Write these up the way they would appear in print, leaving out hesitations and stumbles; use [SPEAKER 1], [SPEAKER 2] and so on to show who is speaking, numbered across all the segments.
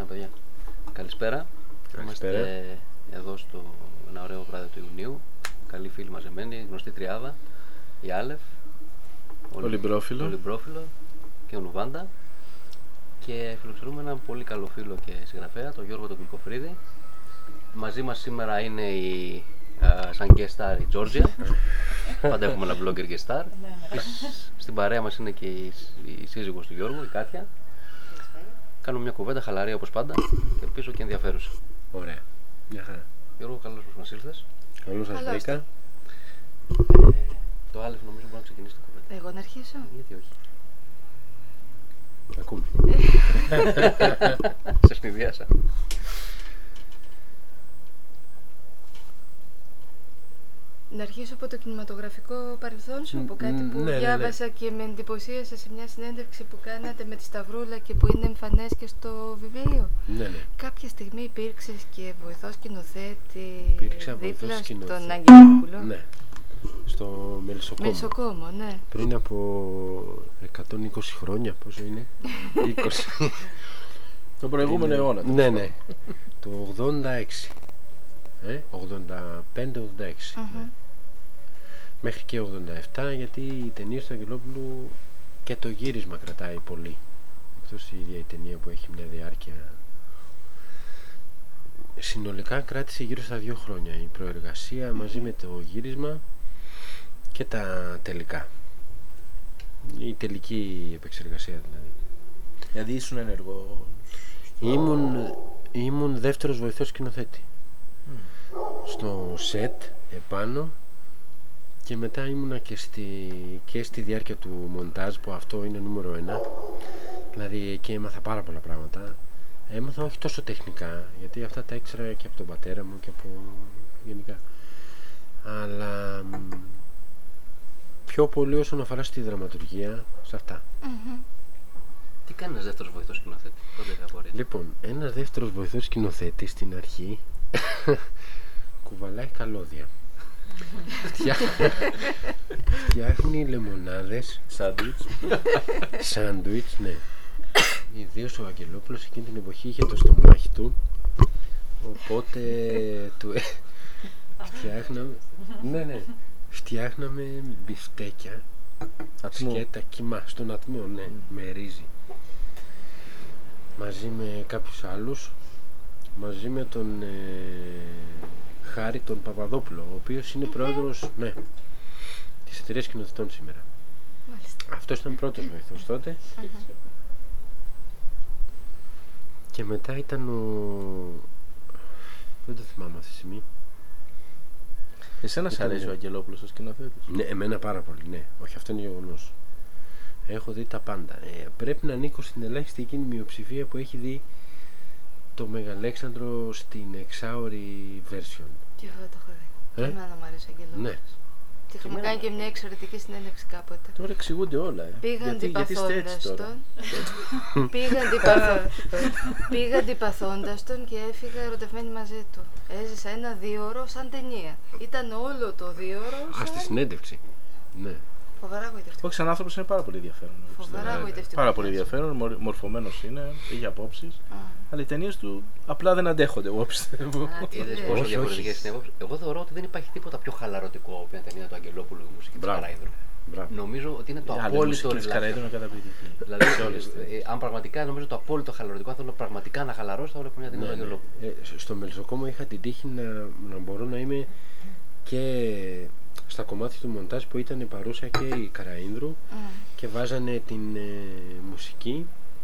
[SPEAKER 1] παιδιά. Καλησπέρα. Είμαστε εδώ στο ένα ωραίο βράδυ του Ιουνίου. Καλοί φίλοι μαζεμένοι, γνωστή τριάδα. Η Άλεφ,
[SPEAKER 2] ο Λιμπρόφιλο
[SPEAKER 1] και ο Νουβάντα. Και φιλοξενούμε έναν πολύ καλό φίλο και συγγραφέα, τον Γιώργο τον Γλυκοφρίδη. Μαζί μας σήμερα είναι σαν guest star η Τζόρτζια. Πάντα έχουμε ένα blogger guest star. Στην παρέα μας είναι και η σύζυγος του Γιώργου, η Κάτια. Κάνουμε μια κουβέντα χαλαρή όπως πάντα και ελπίζω και ενδιαφέρουσα.
[SPEAKER 2] Ωραία. Μια χαρά.
[SPEAKER 1] Γιώργο, καλώς μας ήλθες.
[SPEAKER 2] Καλώς σας βρήκα.
[SPEAKER 1] Το Άλεφ νομίζω μπορεί να ξεκινήσει την κουβέντα.
[SPEAKER 3] Εγώ να αρχίσω?
[SPEAKER 1] Γιατί όχι.
[SPEAKER 2] Ακούμε.
[SPEAKER 1] Σε σπιδιάσα.
[SPEAKER 3] Να αρχίσω από το κινηματογραφικό παρελθόν σου, από κάτι που διάβασα και με εντυπωσίασε σε μια συνέντευξη που κάνατε με τη Σταυρούλα και που είναι εμφανές και στο βιβλίο.
[SPEAKER 2] Ναι.
[SPEAKER 3] Κάποια στιγμή υπήρξες και βοηθός σκηνοθέτη δίπλα στον
[SPEAKER 2] Αγγελόπουλο. Ναι. Στο
[SPEAKER 3] Μελισσοκόμο, ναι.
[SPEAKER 2] Πριν από 120 χρόνια, πόσο είναι? 20.
[SPEAKER 4] Το προηγούμενο αιώνα.
[SPEAKER 2] Ναι. Το 86. 85-86. Μέχρι και 87, γιατί η ταινία του Αγγελόπουλου και το γύρισμα κρατάει πολύ. Αυτός η ίδια η ταινία που έχει μια διάρκεια. Συνολικά κράτησε γύρω στα 2 χρόνια η προεργασία μαζί με το γύρισμα και τα τελικά. Η τελική επεξεργασία δηλαδή.
[SPEAKER 4] Δηλαδή ήσουν ενεργό?
[SPEAKER 2] Ήμουν δεύτερος βοηθός σκηνοθέτη. Στο σετ επάνω και μετά ήμουνα και στη διάρκεια του μοντάζ, που αυτό είναι νούμερο 1. Δηλαδή εκεί έμαθα πάρα πολλά πράγματα. Έμαθα όχι τόσο τεχνικά, γιατί αυτά τα ήξερα και από τον πατέρα μου και από γενικά, αλλά πιο πολύ όσον αφορά στη δραματουργία, σε αυτά.
[SPEAKER 1] Τι κάνει ένας δεύτερος βοηθός σκηνοθέτη?
[SPEAKER 2] Λοιπόν, ένας δεύτερος βοηθός σκηνοθέτη στην αρχή κουβαλάει καλώδια. Φτιάχνει λεμονάδες, σάντουιτς, ναι. Ιδίως ο Αγγελόπουλος εκείνη την εποχή είχε το στομάχι του, οπότε του φτιάχναμε μπιφτέκια, σκέτα κιμά, στον ατμό, ναι, με ρύζι. Μαζί με κάποιους άλλους, μαζί με τον Χάρη τον Παπαδόπουλο, ο οποίος είναι πρόεδρος της εταιρείας σκηνοθετών σήμερα. Αυτός ήταν πρώτος βοηθός τότε. Και μετά ήταν δεν το θυμάμαι αυτή τη στιγμή.
[SPEAKER 4] Εσένα σ' αρέσει ο Αγγελόπουλος ο σκηνοθέτης?
[SPEAKER 2] Ναι, εμένα πάρα πολύ, ναι. Όχι, αυτό είναι γεγονός. Έχω δει τα πάντα. Πρέπει να ανήκω στην ελάχιστη εκείνη μειοψηφία που έχει δει το Μεγαλέξανδρο στην 6ωρη version.
[SPEAKER 3] Και εγώ το έχω δει. Και εμένα μου αρέσει ο Αγγελόπουλος.
[SPEAKER 2] Ναι.
[SPEAKER 3] Και είχαμε κάνει και μια εξαιρετική συνέντευξη κάποτε.
[SPEAKER 4] Τώρα εξηγούνται όλα.
[SPEAKER 3] Πήγαν αντιπαθώντας τον και έφυγα ερωτευμένη μαζί του. Έζησα ένα 2ωρο σαν ταινία. Ήταν όλο το 2ωρο.
[SPEAKER 2] Στη συνέντευξη. Ναι.
[SPEAKER 3] Φοβερά γοητευτικό.
[SPEAKER 4] Όχι, σαν άνθρωπος είναι πάρα πολύ ενδιαφέρον.
[SPEAKER 3] Φοβερά γοητευτικό.
[SPEAKER 4] Πάρα πολύ ενδιαφέρον, μορφωμένος είναι, έχει απόψεις. Αλλά οι ταινίες του απλά δεν αντέχονται, εγώ πιστεύω.
[SPEAKER 1] Είδες πόσο διαφορετικές είναι. Εγώ θεωρώ ότι δεν υπάρχει τίποτα πιο χαλαρωτικό από μια ταινία του Αγγελόπουλου, η μουσική της Καραΐδρου. Νομίζω ότι είναι το απόλυτο
[SPEAKER 4] relax.
[SPEAKER 1] Δηλαδή, αν πραγματικά νομίζω το απόλυτο χαλαρωτικό, αν θέλω πραγματικά να χαλαρώσω, θα βλέπω μια ταινία του Αγγελόπουλου.
[SPEAKER 2] Στο Μελισσοκόμο είχα την τύχη να μπορώ να είμαι και στα κομμάτια του μοντάζ που ήταν παρούσα και η Καραΐνδρου και βάζανε την μουσική.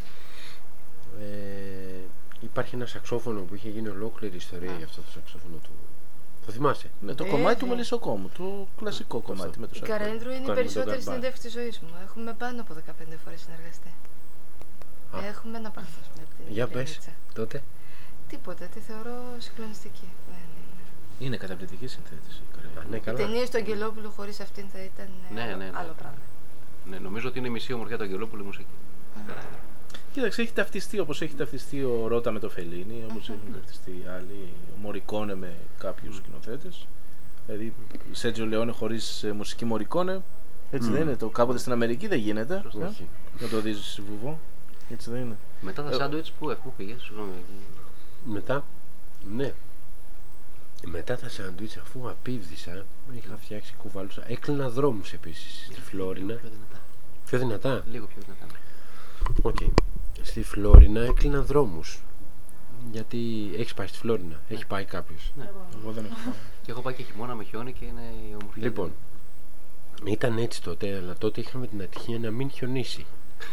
[SPEAKER 2] Υπάρχει ένα σαξόφωνο που είχε γίνει ολόκληρη ιστορία για αυτό το σαξόφωνο του. Το θυμάσαι?
[SPEAKER 4] Με το κομμάτι του Μελισσοκόμου, το κλασικό κομμάτι με το
[SPEAKER 3] σαξόφωνο. Η Καραΐνδρου είναι η περισσότερη συνέντευξη της ζωής μου. Έχουμε πάνω από 15 φορές συνεργαστεί. Έχουμε ένα πάθος με την
[SPEAKER 2] Για πες, τότε.
[SPEAKER 3] Τίποτα, τη θεωρώ συγκλονιστική.
[SPEAKER 4] Είναι καταπληκτική συνθέτηση.
[SPEAKER 3] Οι ταινίες του Αγγελόπουλου χωρίς αυτήν θα ήταν άλλο πράγμα.
[SPEAKER 1] Ναι, νομίζω ότι είναι μισή ομορφιά του Αγγελόπουλου η μουσική.
[SPEAKER 4] Κοίταξε, έχει ταυτιστεί όπως έχει ταυτιστεί ο Ρώτα με το Φελίνι, όπως έχουν ταυτιστεί άλλοι, ο Μορικόνε με κάποιους σκηνοθέτες. Δηλαδή, Σέρτζιο Λεόνε χωρίς μουσική Μορικόνε, έτσι δεν είναι? Το κάποτε στην Αμερική δεν γίνεται. Να το δεις βουβό, έτσι δεν είναι?
[SPEAKER 1] Μετά τα σάντουιτς πού πήγες, συγγνώμη.
[SPEAKER 2] Μετά, ναι. Μετά τα σάντουιτς, αφού απίβδησα, είχα φτιάξει κουβάλουσα. Έκλεινα δρόμους επίσης στη Φλόρινα.
[SPEAKER 1] Πιο δυνατά.
[SPEAKER 2] Πιο δυνατά.
[SPEAKER 1] Λίγο πιο δυνατά.
[SPEAKER 2] Οκ. Στη Φλόρινα έκλεινα δρόμους. Γιατί έχεις πάει στη Φλόρινα, έχει πάει κάποιος.
[SPEAKER 1] Ναι.
[SPEAKER 4] Εγώ δεν έχω πάει.
[SPEAKER 1] Και έχω πάει και χειμώνα με χιόνι και είναι η ομορφιά.
[SPEAKER 2] Λοιπόν, ήταν έτσι τότε, αλλά τότε είχαμε την ατυχία να μην χιονίσει.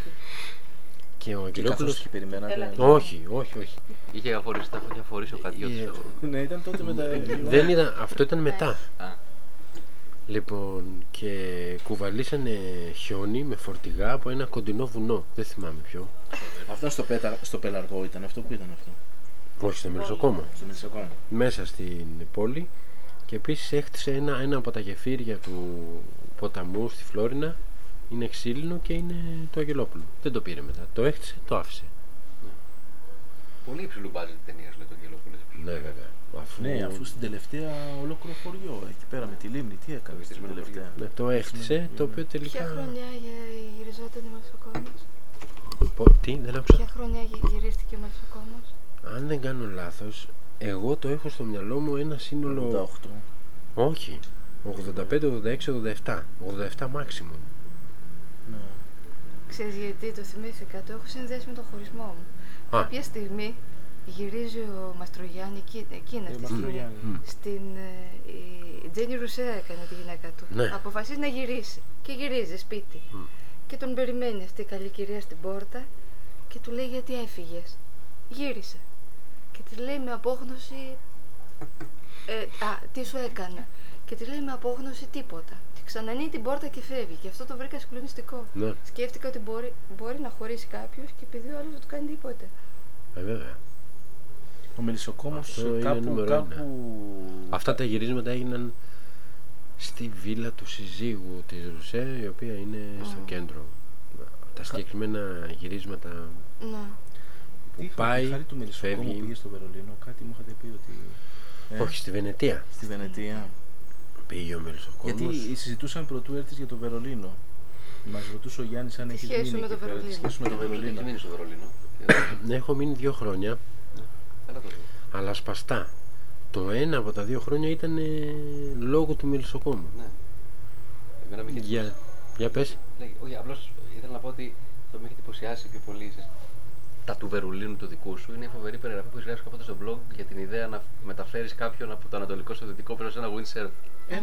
[SPEAKER 2] Και ο
[SPEAKER 4] Και
[SPEAKER 2] Αγγελόπουλος.
[SPEAKER 4] καθώς περιμένατε.
[SPEAKER 2] Όχι.
[SPEAKER 1] Είχε αφορήσει ο Καντιώτης.
[SPEAKER 2] Ε,
[SPEAKER 4] Ναι, ήταν τότε με τα.
[SPEAKER 2] Δεν ήταν, αυτό ήταν μετά.
[SPEAKER 1] Α,
[SPEAKER 2] Λοιπόν, και κουβαλήσανε χιόνι με φορτηγά από ένα κοντινό βουνό. Δεν θυμάμαι ποιο.
[SPEAKER 4] Αυτό στο Πελαργό ήταν, αυτό που ήταν αυτό.
[SPEAKER 2] Όχι, στο Μελισσοκόμο.
[SPEAKER 4] Στο Μεσσοκόμο.
[SPEAKER 2] Μέσα στην πόλη. Και επίσης έχτισε ένα από τα γεφύρια του ποταμού στη Φλόρινα. Είναι ξύλινο και είναι το Αγγελόπουλο. Δεν το πήρε μετά. Το έχτισε, το άφησε.
[SPEAKER 1] πολύ υψηλού μπάζετ ταινίας λέει το Αγγελόπουλο.
[SPEAKER 2] Ναι, βέβαια.
[SPEAKER 4] Ναι, αφού στην τελευταία ολόκληρο χωριό εκεί πέρα με τη λίμνη, τι έκανε στην
[SPEAKER 1] Βυθισμένο
[SPEAKER 4] τελευταία.
[SPEAKER 2] Ναι, το έχτισε, το οποίο τελικά.
[SPEAKER 3] Ποια χρονιά γυριζόταν ο Μελισσοκόμος?
[SPEAKER 2] Τι, δεν άκουσα.
[SPEAKER 3] Ποια χρονιά γυρίστηκε ο Μελισσοκόμος?
[SPEAKER 2] Αν δεν κάνω λάθος, εγώ το έχω στο μυαλό μου ένα σύνολο.
[SPEAKER 4] 88.
[SPEAKER 2] Όχι. 85, 86, 87. 87 maximum.
[SPEAKER 4] Ναι.
[SPEAKER 3] Ξέρεις γιατί το θυμήθηκα, το έχω συνδέσει με τον χωρισμό μου. Κάποια στιγμή γυρίζει ο Μαστρογιάννη, εκείνη αυτή τη στιγμή.
[SPEAKER 4] Μαστρογιάννη.
[SPEAKER 3] Στην. Η Τζένι Ρουσέα έκανε τη γυναίκα του.
[SPEAKER 2] Ναι.
[SPEAKER 3] Αποφασίζει να γυρίσει. Και γυρίζει σπίτι. Και τον περιμένει αυτή η καλή κυρία στην πόρτα και του λέει γιατί έφυγες. Γύρισε. Και τη λέει με απόγνωση. Τι σου έκανα. Και τη λέει με απόγνωση τίποτα. Και ξανανοίγει την πόρτα και φεύγει. Και αυτό το βρήκα συγκλονιστικό.
[SPEAKER 2] Ναι.
[SPEAKER 3] Σκέφτηκα ότι μπορεί να χωρίσει κάποιος και επειδή ο άλλος δεν του κάνει τίποτα.
[SPEAKER 2] Βέβαια.
[SPEAKER 4] Ο Μελισσοκόμος
[SPEAKER 2] Αυτό είναι νούμερο
[SPEAKER 4] κάπου.
[SPEAKER 2] Αυτά τα γυρίσματα έγιναν στη βίλα του συζύγου της Ρουσέ, η οποία είναι στο κέντρο. Τα συγκεκριμένα γυρίσματα
[SPEAKER 3] Ναι.
[SPEAKER 2] που
[SPEAKER 4] Η
[SPEAKER 2] πάει,
[SPEAKER 4] Χάρη του Μελισσοκόμου
[SPEAKER 2] φεύγει.
[SPEAKER 4] πήγε στο Βερολίνο, κάτι μου είχατε πει ότι.
[SPEAKER 2] Όχι, στη Βενετία
[SPEAKER 4] Στη Βενετία.
[SPEAKER 2] πήγε ο Μελισσοκόμος.
[SPEAKER 4] Γιατί συζητούσαν πρωτού έρθει για το Βερολίνο. Μας ρωτούσε ο Γιάννης αν έχει
[SPEAKER 3] σχέση
[SPEAKER 4] μείνει
[SPEAKER 3] με το
[SPEAKER 4] εκεί πέρα, τη
[SPEAKER 3] Βερολίνο.
[SPEAKER 4] σχέση με το
[SPEAKER 1] Έχει
[SPEAKER 4] Βερολίνο.
[SPEAKER 1] μείνει στο Βερολίνο.
[SPEAKER 2] Έχω μείνει 2 χρόνια,
[SPEAKER 1] Καλά το λέω.
[SPEAKER 2] αλλά σπαστά. Το ένα από τα 2 χρόνια ήταν λόγω του Μελισσοκόμου.
[SPEAKER 1] Ναι. Εμένα με είχε
[SPEAKER 2] Για πες.
[SPEAKER 1] Όχι, απλώς ήθελα να πω ότι το με έχει εντυπωσιάσει πιο πολύ. Τα του Βερολίνου του δικού σου είναι η φοβερή περιγραφή που γράψει κάποτε στο blog για την ιδέα να μεταφέρεις κάποιον από το ανατολικό στο δυτικό πέρα σε ένα windsurf.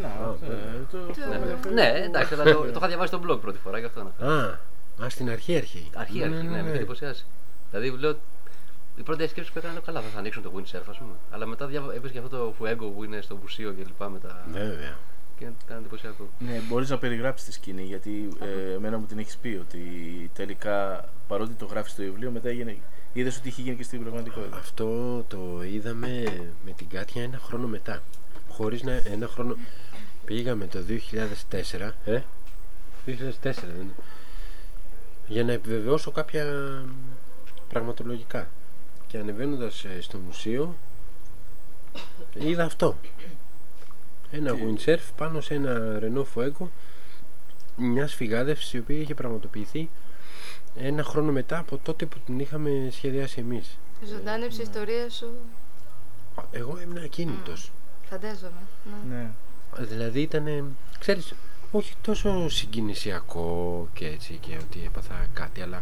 [SPEAKER 1] Ναι, εντάξει, αλλά το είχα διαβάσει στο blog πρώτη φορά γι' αυτό.
[SPEAKER 2] Στην αρχή.
[SPEAKER 1] Αρχή, ναι, με είχε εντυπωσιάσει. Δηλαδή, λέω, η πρώτη σκέψη που έκανα είναι καλά, θα ανοίξουν το windsurf, ας πούμε. Αλλά μετά έπαιζε και αυτό το Fuego που είναι στο μουσείο και λοιπά με τα.
[SPEAKER 2] Βέβαια.
[SPEAKER 1] Και ήταν εντυπωσιακό.
[SPEAKER 4] Ναι, μπορείς να περιγράψεις τη σκηνή, γιατί εμένα μου την έχεις πει ότι τελικά παρότι το γράφεις στο βιβλίο, μετά είδες ότι είχε γίνει και στην πραγματικότητα.
[SPEAKER 2] Αυτό το είδαμε με την Κάτια 1 χρόνο μετά. Χωρίς να. 1 χρόνο. Πήγαμε το 2004. 2004 δεν είναι. Για να επιβεβαιώσω κάποια πραγματολογικά. Και ανεβαίνοντας στο μουσείο είδα αυτό. Ένα windsurf πάνω σε ένα Renault Fuego, μια σφυγάδευση η οποία είχε πραγματοποιηθεί 1 χρόνο μετά από τότε που την είχαμε σχεδιάσει εμείς.
[SPEAKER 3] Ζωντάνεψε η ιστορία σου.
[SPEAKER 2] Εγώ ήμουν ακίνητος.
[SPEAKER 3] Φαντάζομαι.
[SPEAKER 4] Ναι.
[SPEAKER 2] Δηλαδή ήταν, ξέρεις, όχι τόσο συγκινησιακό και έτσι και ότι έπαθα κάτι, αλλά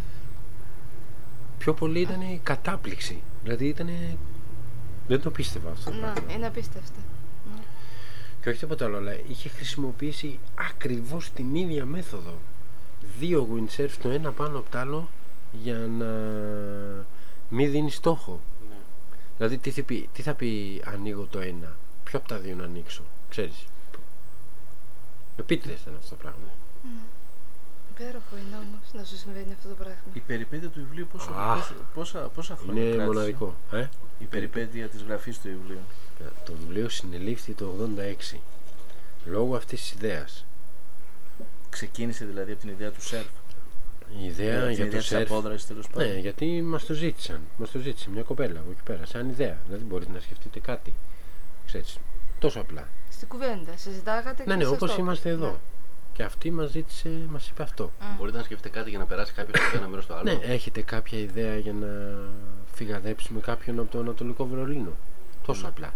[SPEAKER 2] πιο πολύ ήταν η κατάπληξη. Δηλαδή ήταν. Δεν το πίστευα αυτό.
[SPEAKER 3] Ναι, είναι απίστευτο.
[SPEAKER 2] Και όχι τίποτα άλλο, αλλά είχε χρησιμοποιήσει ακριβώς την ίδια μέθοδο. 2 windsurf το ένα πάνω από το άλλο για να μην δίνει στόχο.
[SPEAKER 1] Ναι.
[SPEAKER 2] Δηλαδή τι θα πει ανοίγω το ένα, ποιο από τα 2 να ανοίξω, ξέρεις. Επίτηδες ήταν αυτό το πράγμα.
[SPEAKER 3] Υπέροχο είναι όμως να σου συμβαίνει αυτό το πράγμα.
[SPEAKER 4] Η περιπέτεια του βιβλίου πόσα χρόνια
[SPEAKER 2] Είναι
[SPEAKER 4] κράτησε?
[SPEAKER 2] μοναδικό.
[SPEAKER 4] Η περιπέτεια της γραφής του βιβλίου.
[SPEAKER 2] Το βιβλίο συνελήφθη το 86 λόγω αυτής της ιδέας.
[SPEAKER 4] Ξεκίνησε δηλαδή από την ιδέα του σερφ.
[SPEAKER 2] Η ιδέα για το σερφ.
[SPEAKER 4] Τέλος πάντων.
[SPEAKER 2] Ναι, γιατί μας το ζήτησαν. Μας το ζήτησε μια κοπέλα από εκεί πέρα, σαν ιδέα. Δηλαδή μπορείτε να σκεφτείτε κάτι. Ξέρεις, τόσο απλά.
[SPEAKER 3] Στην κουβέντα, συζητάγατε και
[SPEAKER 2] Ναι, όπως είμαστε εδώ. Και αυτή μας είπε αυτό.
[SPEAKER 1] Μπορείτε να σκεφτείτε κάτι για να περάσει κάποιος από το ένα μέρος στο άλλο.
[SPEAKER 2] Ναι, έχετε κάποια ιδέα για να φυγαδέψουμε κάποιον από το Ανατολικό Βερολίνο? Τόσο απλά.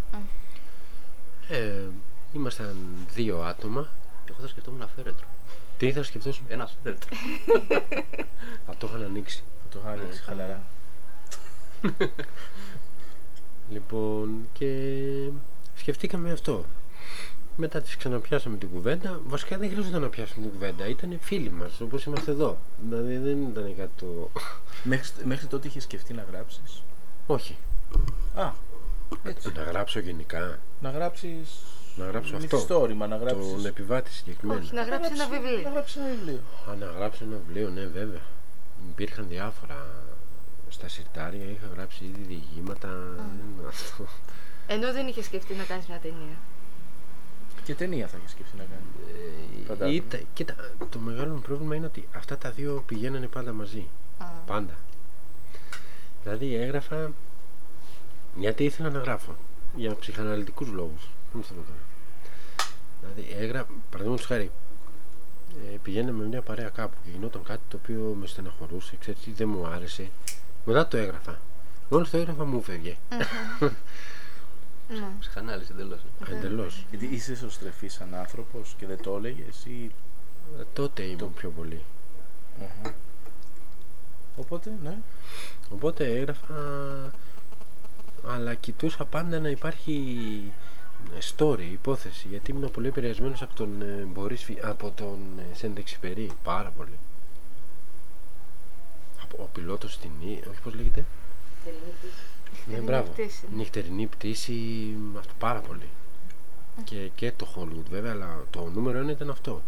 [SPEAKER 2] Ήμασταν 2 άτομα.
[SPEAKER 1] Εγώ θα σκεφτόμουν ένα φέρετρο.
[SPEAKER 2] Τι θα σκεφτόσουν?
[SPEAKER 1] Ένα φέρετρο.
[SPEAKER 2] Θα το είχαν ανοίξει.
[SPEAKER 4] Το είχα ανοίξει χαλαρά.
[SPEAKER 2] Λοιπόν, και σκεφτήκαμε αυτό. Μετά τις ξαναπιάσαμε την κουβέντα. Βασικά δεν χρειάζεται να πιάσουμε την κουβέντα. Ήταν φίλοι μας, όπως είμαστε εδώ. Δηλαδή δεν ήταν κάτι το...
[SPEAKER 4] Μέχρι τότε είχε σκεφτεί να γράψεις?
[SPEAKER 2] Όχι.
[SPEAKER 4] Α, έτσι.
[SPEAKER 2] Να γράψω γενικά.
[SPEAKER 4] Να γράψεις...
[SPEAKER 2] Να γράψω αυτό.
[SPEAKER 4] Μυθιστόρημα, να γράψεις...
[SPEAKER 2] Τον επιβάτη συγκεκριμένα.
[SPEAKER 3] Όχι, να γράψει ένα βιβλίο.
[SPEAKER 4] Να γράψεις ένα βιβλίο.
[SPEAKER 2] Να γράψω ένα βιβλίο, ναι, βέβαια. Υπήρχαν διάφορα. Στα συρτάρια είχα γράψει ήδη διηγήματα. Αυτό.
[SPEAKER 3] Ενώ δεν είχε σκεφτεί να κάνεις μια ταινία.
[SPEAKER 4] Και ταινία θα είχε σκεφτεί να κάνει.
[SPEAKER 2] Κοίτα, το μεγάλο μου πρόβλημα είναι ότι αυτά τα δύο πηγαίνανε πάντα μαζί. Πάντα. Δηλαδή έγραφα γιατί ήθελα να γράφω. Για ψυχαναλυτικούς λόγους. Δηλαδή παραδείγματος χάρη, πηγαίναμε με μια παρέα κάπου και γινόταν κάτι το οποίο με στεναχωρούσε, ξέρεις τι, δεν μου άρεσε. Μετά το έγραφα. Μόλις το έγραφα μου φεύγε.
[SPEAKER 1] Ψυχανάλυση εντελώς.
[SPEAKER 2] Εντελώς.
[SPEAKER 4] Γιατί είσαι εσωστρεφής σαν άνθρωπος και δεν το έλεγες ή...
[SPEAKER 2] Τότε ήμουν πιο πολύ.
[SPEAKER 4] Οπότε, ναι.
[SPEAKER 2] Οπότε έγραφα, αλλά κοιτούσα πάντα να υπάρχει story, υπόθεση, γιατί ήμουν πολύ επηρεασμένος από τον από τον Σεντεξιπερί, πάρα πολύ. Ο πιλότος στην όχι πώς λέγεται. Ναι, μπράβο. Νυχτερινή πτήση, αυτό πάρα πολύ. Και το Hollywood βέβαια, αλλά το νούμερο 1 ήταν αυτό.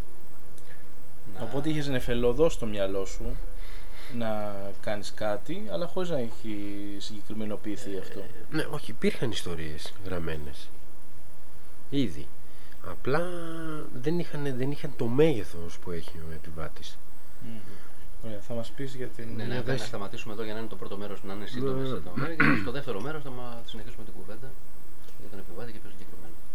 [SPEAKER 4] Οπότε είχες νεφελωδώς στο μυαλό σου να κάνεις κάτι, αλλά χωρίς να έχει συγκεκριμενοποιηθεί αυτό.
[SPEAKER 2] Ναι, όχι, υπήρχαν ιστορίες γραμμένες ήδη. Απλά δεν είχαν το μέγεθος που έχει ο επιβάτης.
[SPEAKER 4] Ωραία, θα μας πεις για την...
[SPEAKER 1] Ναι, να σταματήσουμε εδώ για να είναι το πρώτο μέρος να είναι σύντομες. Στο δεύτερο μέρος θα συνεχίσουμε την κουβέντα για τον επιβάτη και πιο συγκεκριμένα.